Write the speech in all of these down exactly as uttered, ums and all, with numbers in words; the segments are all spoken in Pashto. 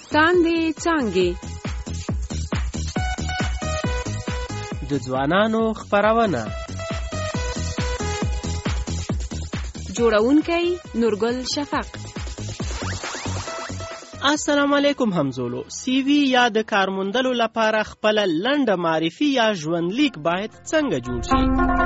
څانګې څانګې د ځوانانو خپرونه. جوړونکی نورګل شفق. السلام علیکم همزولو. سی وی یا د کارموندلو لپاره خپل لنډه معرفي یا ژوندلیک باید څنګه جوړ شي؟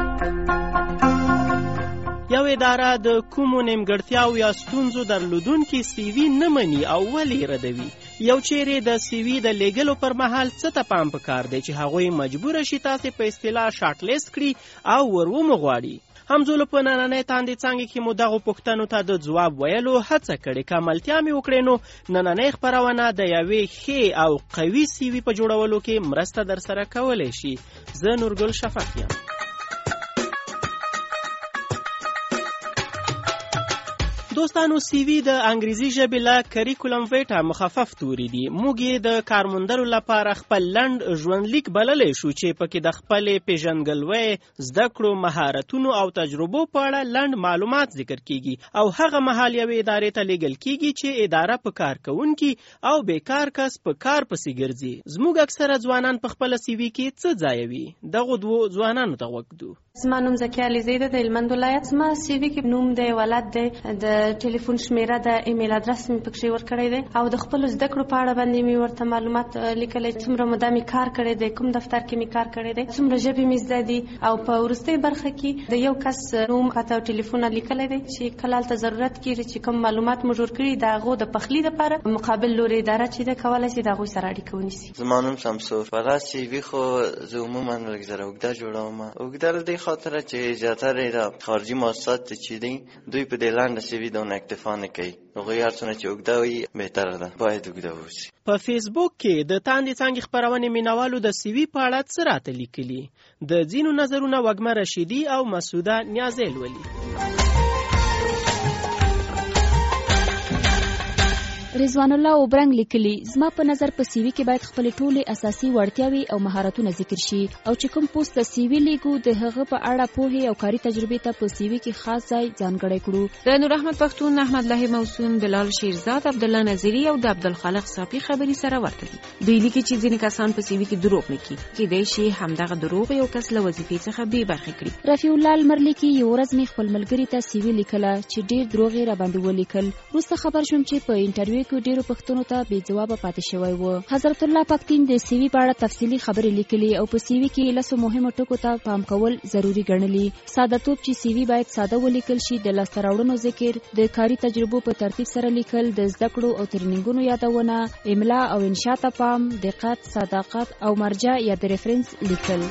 یو اداره د کومو نیمګړتیاو یا ستونزو درلودونکي سی وی نه مني او ولې ردوي؟ یو چیرې د سی وی د لیږلو پر مهال څه ته پام پکار دی چې هغوی مجبوره شي تاسې په اصطلاح شارټ لیست کړي او ور ومغواړي؟ همزولو په نننۍ تاندې څانګې کې مو دغو پوښتنو ته د ځواب ویلو هڅه کړې. که ملتیا مې وکړې نو نننۍ خپرونه د یوې ښې او قوي سی وي په جوړولو کې مرسته در سره کولی شي. زه نورګل شفق یم. دوستانو، سی وی د انګریزي ژبې له کریکولم ویټا مخفف توري دي. موږ یې د کارموندلو لپاره خپل لنډ ژوندلیک بللی شو چې پکې د خپلې پیژندګلوۍ، زده کړو، مهارتونو او تجربو په اړه لنډ معلومات ذکر کیږي او هغه مهال یوې ادارې ته لیږل کیږي چې اداره په کار کوونکي او بیکار کس په کار پسې ګرځي. زموږ اکثره ځوانان په خپله سی وی کې څه ځایوي؟ دغو دوو ځوانانو ته غوږ ږدو. زما نوم زکیه علیزی ده، د هلمند ولایت. زما سی وی کې نوم دی، ولادت دی، د ټلیفون شمیره ده، ایمیل ادرس مې پکې ورکړی دی او د خپلو زده کړو په اړه باندې مې ورته معلومات لیکلی، څومره موده مې کار کړی دی، کوم دفتر کې مې کار کړی دی، څومره ژبې مې زده دي او په وروستۍ برخه کې د یو کس نوم، خط او ټلیفون لیکلی دی چې کله هلته ضرورت کېږي چې کوم معلومات مو جوړ کړي د هغو د پخلي دپاره مقابل لوري اداره چې ده کولی شي د هغوی سره اړیکه ونیسي. زما نوم شمسور. ولا سی وي خو زه عموما لږ زره اوږده جوړوم. اوږده له دې خاطره چې زیاتره د خارجي مؤسسات چې دي دوی په دې لنډه سی وي دونه اکتفا نه کوي. هغوی هر څونه چې اوږده وي بهتره ده، باید اوږده وشي. په فیسبوک کې د تاندې څانګې خپرونې مینوالو د سی وي په اړه څه راته لیکلي؟ د ځینو نظرونه وږمه رشیدي او مسعوده نیازی لولي. رضوان الله اوبرنګ لیکلي، زما په نظر په سی وی کې باید خپل ټولې اساسي وړتیاوې او مهارتونه ذکر شي او چې کوم پوسټ د سی وی لیکو د هغه په اړه پوهې او کاري تجربې ته په سی وی کې خاص ځای ځانګړی کړو. د نور احمد پښتون، احمد الله موسوم، بلال شیرزاد، عبدالله نظری او د عبدالخالق صافي خبري سره ورته دي. دوی لیکي چې ځینې کسان په سی وی کې دروغ لیکي، کېدای شي همدغه دروغ یو کس له وظیفې څخه بې برخې کړي. رفیع الله المرلیکي یو ورځ مې خپل ملګري ته سی وی لیکله چې ډېر دروغ یې راباندې ولیکل. وروسته خبر شوم چې په انټرویو کې ډېرو پښتنو ته بې ځوابه پاتې شوی و. حضرت الله پاکتین د سی وی په اړه تفصیلي خبرې لیکلي او په سی وی کې لسو مهمو ټکو ته پام کول ضروری ګڼلي. ساده توب چې سی وی باید ساده ولیکل شي، د لاسته راوړنو ذکر، د کاري تجربو په ترتیب سره لیکل، د زده کړو او ترینینګونو یادونه، املا او انشاء ته پام، دقت، صداقت او مرجع یا د ریفرنس لیکل.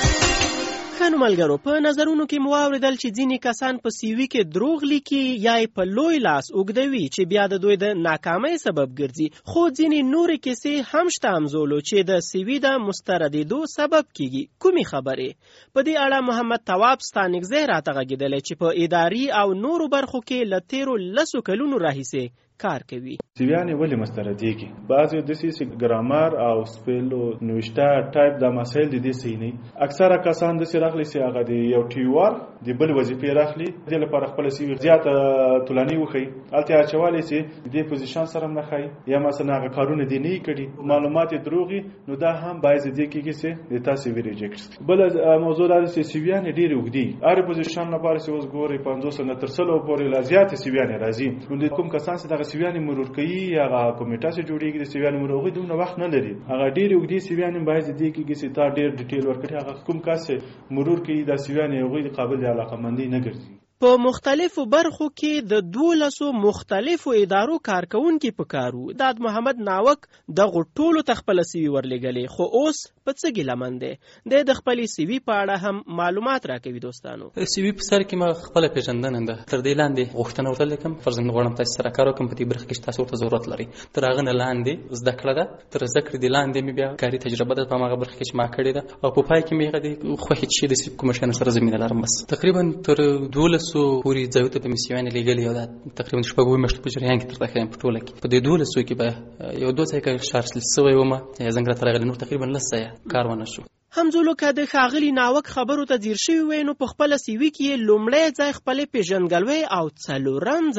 خانو ملګرو، په نظرونو کې مو واوریدل چې ځینې کسان په سی وی کې دروغ لیکي یا یې په لوی لاس اوږدوي چې بیا د دوی د ناکامۍ سبب ګرځي. خو ځینې نورې کیسې هم شته همزولو چې د سی وی د مستردېدو سبب کیږي. کومې خبرې؟ په دې اړه محمد تواب ستانکزی راته غږېدلی چې په اداري او نورو برخو کې له تیرو لسو کلونو راهیسې کار کوي. سیویانې ولې مستردېږي؟ بعضې داسې چې ګرامر او سپیل او نوشته ټایپ دا مسایل د دې صحیح نه. اکثره کسان داسې راغلي چې هغه د یو ټیوار د بل وظیفې راخلي، د دې لپاره خپله سیوي زیاته طولاني وښیي، هلته یې اچولی چې د دې پوزیشن سره هم نه ښایي یا مثلا هغه کارونه دې نه یې کړي، معلومات یې دروغ وي، نو دا هم باعث د دې کېږي چې د تا سیوي ریجکټ شي. بله موضوع دا ده چې سیویانې ډېرې اوږدي، هر پوزیشن لپاره چې اوس ګورئ پنځوس نه تر سلو پورې لا زیاتې سیویانې راځي. نو د کوم کسان چې دغه سیویانې مرور کوي، هغه کمیټه چې جوړېږي د سیویانې مرور، هغوی دومره وخت نه لري. هغه ډېرې اوږدې سیویانې باعث د دې کېږي چې تا ډېر ډیټیل ورکړي، هغه کوم کس چې مرور کوي دا سیویانې هغوی د قابل د علاقهمندۍ نه ګرځي. په مختلفو برخو کې د دولسو مختلفو ادارو کارکونکي په کار وو. داد محمد ناوک دغو ټولو ته خپله سی وي ورلېږلې، خو اوس په څه ګیله من دی؟ دی د خپلې سی وي په اړه هم معلومات راکوي. دوستانو، سی وي په سر کې ما خپله پیژندنه ده، تر دې لاندې غوښتنه ورته لیکم، فرضاً غواړم تاسو سره کار وکړم، په دې برخه کې تاسو ورته ضرورت لري. تر هغه نه لاندې زده کړه ده، تر زده کړې دې لاندې مې بیا کاري تجربه ده په هماغه برخه کې چې ما کړې ده، او په پای کې مې هغه د خوښې چې د کومه شیانو سره زمینه لرم. بس تقریبا تر دولسو پورې ځایو ته به مې سیویانې لیږلي او دا تقریبا شپږ اووه میاشتو په جریان کې درته ښیم. په ټوله کې په دې دولسو کې به یو دوه ځایه که شارټ لیست سوی ومه یا زنګ راته راغلی، نور تقریبا لس ځایه کار ونه شو. همزولو که د ښاغلي ناوک خبرو ته ځیر شوي وی نو په خپله سی وي کې یې لومړی ځای خپلې پیژندګلوۍ او څلورم ځای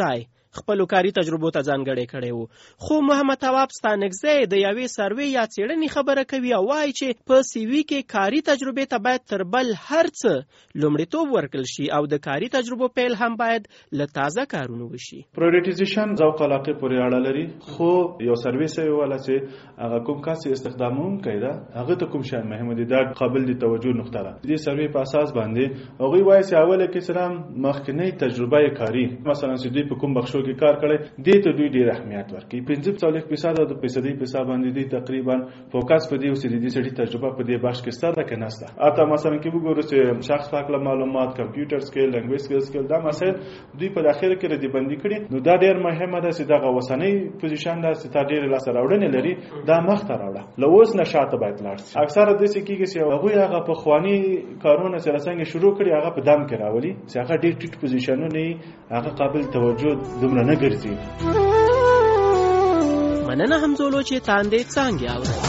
خپلو کاري تجربو ته ځانګړی کړی و. خو محمد تواب ستانکزی د یوې سروې یا څېړنې خبره کوي او وایي چې په سی وي کې کاري تجربې ته باید تر بل هر څه لومړیتوب ورکړل شي او د کاري تجربو پیل هم باید له تازه کارونو وشي. پرایورټیزیشن ذوق علاقې پورې اړه لري، خو یو سروې سوی والا چې هغه کوم کس استخدامونکی ده هغه ته کوم شیان مهمه دي، دا قابل د توجه نقطه ده. دې سروې په اساس باندې هغوی وایي چې اوله کې سره مخکنۍ تجربه کاري، مثلا چې دوی په کوم بخشو کې کار کړی دې ته دوی ډېر اهمیت ورکوي. پنځه څلوېښت فیصده د فیصدۍ په حساب باندې دوی تقریبا فوکس په دې و چې د دې سړي تجربه په دې بخش کې شته ده که نشته. حتی مثلا کې وګورو چې شخص په هکله معلومات، کمپیوټر سکیل، لنګویج سکیل، دا مسایل دوی په داخل کې ردبندي کړي. نو دا ډېر مهمه ده چې دغه اوسنۍ پوزیشن ده چې تا ډېرې لاسته راوړنې لري دا مخته راوړه، له اوس نه شاته باید لاړ شي. اکثره داسې کېږي چې هغوی هغه پخواني کارونه چې څنګه شروع کړي هغه په دم کې راولي چې هغه ډېر ټیټ پوزیشنونه یي، هغه قابل توجه دومره نه ګرځي. مننه همزولو چې تاندې څانګې اورئ.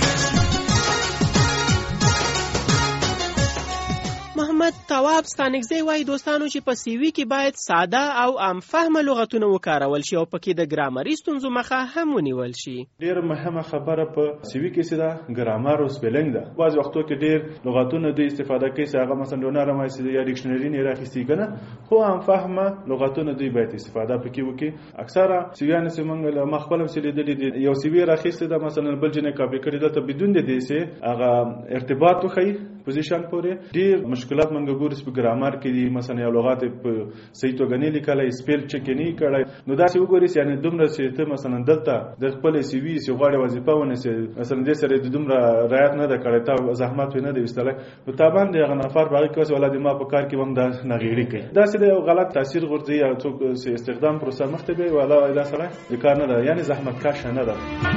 محمد تواب ستانکزی وایي دوستانو چې په سی وي کې باید ساده او عام فهمه لغتونه وکارول شي او پکې د ګرامري ستونزو مخه هم ونیول شي. ډېره مهمه خبره په سی وي کې چې ده ګرامر او سپیلنګ ده. بعضې وختو کې ډېر لغتونه دوی استفاده کوي چې هغه مثلا ډونر هم وایي یا ډکشنري نه یې راخیستي که نه، خو عام فهمه لغتونه دوی باید استفاده پکې وکړي. اکثره سیویانو چې موږ ما خپله هم لیدلي دي، یو سی وي راخیستی ده مثلا بل جنې کاپي کړي ده ته بدون د دې چې هغه ارتباط وښیي پوزیشن پورې. ډېر مشکلات موږ ګورو چې په ګرامر کې دي، مثلا یو لغت په صحیح توګه نه لیکلی، سپیل چک یې نه کړی. نو داسې وګورې چې یعنې دومره چې ته مثلا دلته د خپلې سی وي چې غواړې وظیفه ونیسې، مثلا دې سره د دومره رعایت نه ده کړی، تا زحمت یې نه دی ویستلی، نو تا باندې هغه نفر په هغې کې اوس ولا د ما په کار کې به هم دا ناغېړي کوي. داسې د یو غلط تاثیر غورځوي او څوک چې استخدام پروسه مخته بیایي والا وایي دا سړی د کار نه ده، یعنې زحمت کشه نه ده.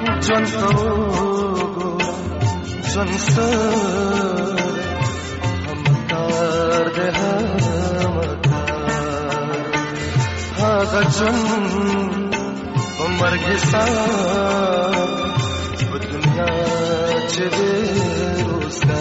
هغه جون مرګ سا په دنیا چې روستا.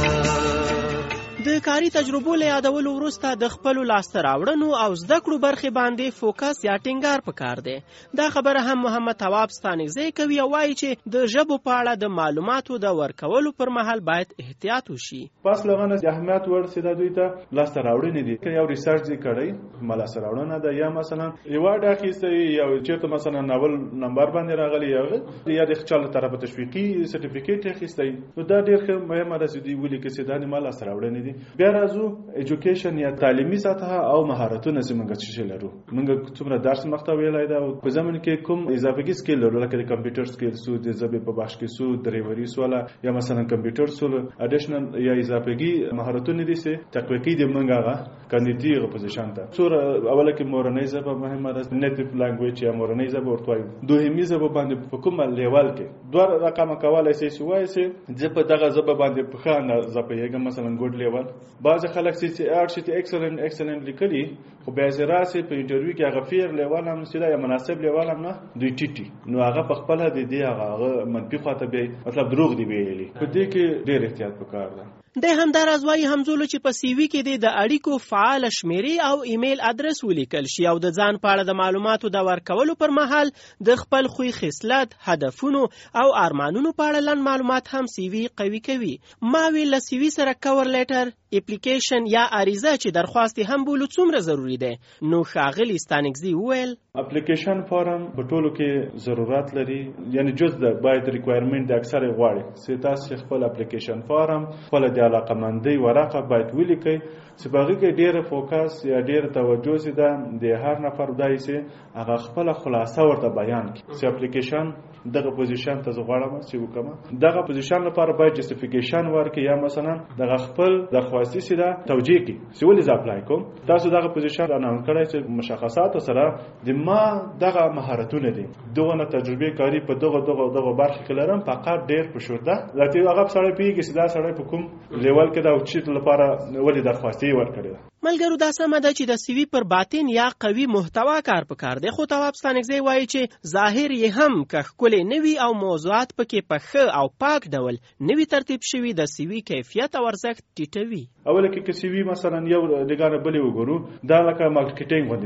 د کاري تجربو له یادولو وروسته د خپلو لاسته راوړنو او زده کړو برخې باندې فوکس یا ټینګار پکار دی. دا خبره هم محمد تواب ستانکزی کوي او وایي چې د ژبو په اړه د معلوماتو د ورکولو پر مهال باید احتیاط وشي. پس له هغه نه د اهمیت وړ چې دا دوی ته لاسته راوړنې دي، که یو ریسرچ یې کړی ما لاسته راوړنه ده، یا مثلا ایوارډ اخیستی، یا چېرته مثلا ناول نمبر باندې راغلی، یا د چا له طرفه تشویقي سرټیفیکیټ اخیستی، نو دا ډېر ښه مهمه ده چې دوی ولیکي چې دا د ما لاسته راوړنې دي. بیا راځو ایجوکیشن یا تعلیمي سطحه او مهارتونه چې موږ څه لرو. موږ څومره درس مخته ویلی ده او په زمن کې کوم اضافي سکیل لرو، لکه د کمپیوټر سکیل سو، د ژبې په بخش کې سو، ډرایوري سوله، یا مثلا کمپیوټر سوله اډیشنل یا اضافي مهارتونه دي چې تقویه کوي د موږ هغه کاندیدي پوزیشن ته. څوره اوله کې مورنۍ ژبه مهمه ده، نیټیو لانګویج یا مورنۍ ژبه ورته وایو. دوهمي ژبه باندې په کومه لیول کې دوه رقمه کولی شي چې وایي چې زه په دغه ژبه باندې په ښه اندازه پوهېږم، مثلا ګوډ لیول. بعض خلک چې اړ شي ته ایکسلنت ایکسلنت لیکلي، خو بیا چې راسي په انټرویو کې هغه فیر لیول هم سیده یا مناسب لیول هم نه دوی ټیټي، نو هغه په خپله د دې هغه منفي خواته بیا مطلب دروغ دی ویلي. په دې کې ډېر احتیاط پکار ده. د همداراز وایي همزولو چې په سی وي کې د اړیکو فعال شمیرې او ایمیل ادرس ولیکل شي او د ځان په اړه د معلوماتو د ورکولو پر مهال د خپل خوی خصلت، هدفونو او ارمانونو په اړه لنډ معلومات هم سی وي قوي کوي. ما وی له سی وي سره کور لیټر، اپلیکیشن یا عریضه چې درخواست هم بولو څومره ضروری ده. نو ښاغلي ستانکزي وویل اپلیکیشن فارم په ټولو کې ضرورت لري، یعنی جز د باید ریکوایرمنټ د اکثر غواړي چې تاسو خپل اپلیکیشن فارم خپل د علاقمندۍ ورقه باید ولیکئ چې په هغې کې ډېره فوکس یا ډېره توجه چې ده د هر نفر دای چې هغه خپله خلاصه ورته بیان کړي چې اپلیکیشن دغه پوزیشن ته زه غواړم چې وکړم، دغه پوزیشن لپاره باید جسټیفیکیشن ورکړي، یا مثلا دغه خپل درخواستي چې ده توجیه کړي چې ولې زه اپلای کوم. تاسو دغه پوزیشن اناونس کړی چې مشخصاتو سره د ما دغه مهارتونه دي، دغه تجربه کاری په دغه دغه دغه برخه کې لرم، فقط ډېر پښورده راته هغه سره پیږي چې دا سره په کوم لیول کې دا چې لپاره ولې درخواستي ورکړي. ملګرو دا سمه ده چې د سی وي پر باطن یا قوي محتوا کار پکار دی، خو تواب ستانکزی وایي چې ظاهر یې هم که ښکلی نه وي او موضوعات پکې په ښه او پاک ډول نه وي ترتیب شوي، د سی وي کیفیت او ارزښت ټیټوي. اوله کې که سی وي مثلا یو لګانه بلې وګورو، دا لکه مارکیټینګ غوندې ده،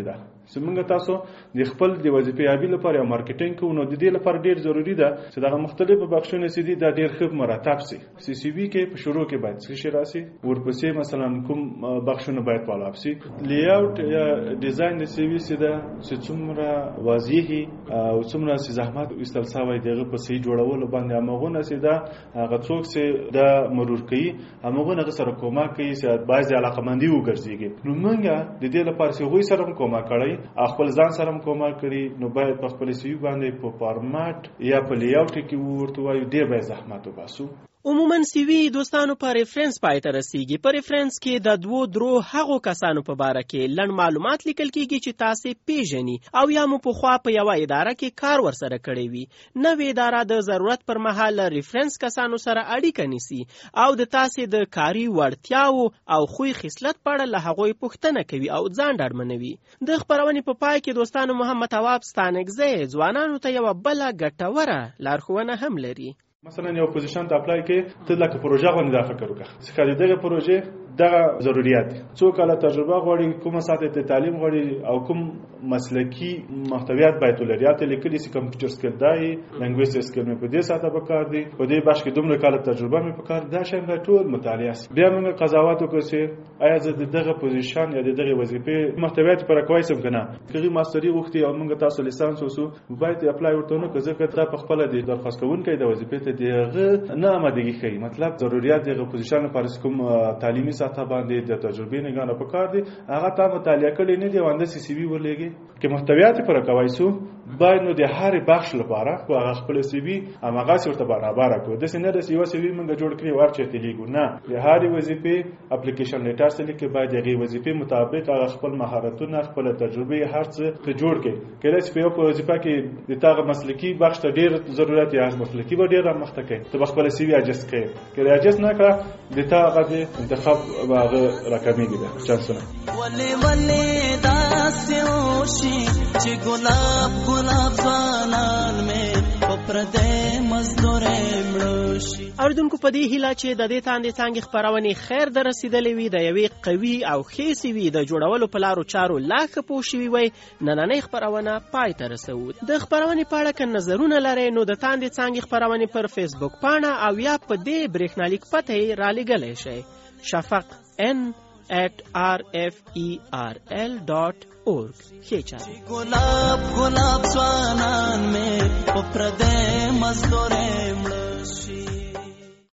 زمونږ تاسو د خپل د وظیفې یابي لپاره یو مارکیټینګ کوو، نو د دې لپاره ډیر ضروری ده چې دغه مختلفو بخشونه سي دي دا ډیر ښه مرتب سي. سی سی وی کې په شروع کې باید څه شي راسي، ورپسې مثلا کوم بخشونه باید پالاب سي. لیاوټ یا ډیزاین د سی وی سي ده چې څومره واضحي او څومره سي زحمت وستل سوی دغه په صحیح جوړولو باندې امغونه سي ده هغه څوک سي د مرور کوي امغونه سره کومه کوي چې بعضي علاقمندي وګرځيږي. نو موږ د دې لپاره چې غوي سره کومه کړی خپل ځان سره کومه کړی، نو باید په خپل سی وی باندې په فارمات یا په لیاوټ کې ورته وایو ډېر به زحمت وباسو. عموما سی وی دوستانو په ریفرنس پای ته رسیږي. په ریفرنس کې د دوو درو هغو کسانو په باره کې لنډ معلومات لیکل کیږي چې تاسو پیژني او یا مو په خوا په یو اداره کې کار ورسره کړی وي. نوې اداره د ضرورت پر مهال ریفرنس کسانو سره اړیکه نیسي او د تاسو د کاري وړتیاو او خوې خصلت په اړه له هغوی پوښتنه کوي او ځان ډاډمنوي. د خبرونې په پای کې دوستانو محمد تواب ستانکزی ځوانانو ته یو بل ګټوره لارښوونه هم لري. مثلا یو پوزیشن ته اپلای کې ته لکه پروژه غوښنه دا فکر وکړه چې دغه پروژه دغه ضرورت څو کاله تجربه غواړي، کومه ساعت ته تعلیم غواړي او کوم مسلکی محتویات باید ولري. اته لیکلي چې کمپیوټر سکل دی، لنګویج سکل مې په دې ساعت په کار دی، په دې باش کې دومره کاله تجربه مې په کار دا شین به ټول مطالعه سي. بیا موږ قضاوت وکړو چې آیا زه دغه پوزیشن یا دغه وظیفه محتویات پر کویسم کنه کړي ماستری وختي او موږ تاسو لیسانس وسو باید اپلای ورته نو که ځکه ته په خپل د درخواست کوونکې د وظیفې ته دغه نه آمادګي کوي، مطلب ضرورت دغه پوزیشن لپاره کوم تعلیمي سطح باندې د تجربې نه غانه په کار دي هغه ته مطالعه کړي نه دی وانده سی سی وی ولېږي کې محتویات پر کویسو باید نو د هر بخش لپاره کو هغه خپل سی وی هغه څورته برابر کو د سینه د سی وی سی وی موږ جوړ کړی ورچې تلیګو نه د هر وظیفه اپلیکیشن لیټر سره کې باید دغه وظیفه مطابق هغه خپل مهارتونه خپل تجربه هر څه ته جوړ کړي. کله چې په وظیفه کې د تاغه مسلکی بخش ته ډیر ضرورت یا مسلکی به ډیر مخته کوي ته خپل سی وی اجست کړي کله اجست نه کړه د تاغه د انتخاب واغه راکمېږي ده چانسونه ولې ولې داسې شي چې ګلاب ګلاب ځوانان مې په پردې مزدورې مړ شي. اوریدونکو په دې هیله چې د دې تاندې څانګې خپرونې خیر در رسیدلې وي، د یوې قوي او ښې سی وي د جوړولو په لارو چارو لا ښه پوه شوي وئ، نننۍ خپرونه پای ته رسوو. د خپرونې په اړه که نظرونه لرئ نو د تاندې څانګې خپرونې پر فیسبوک پاڼه او یا په دې برېښنالیک پته یې رالیږلی شئ. شفق n at r f e r l dot org. گلاب گلاب ځوانان مې په پردې مزدورې مړ شي.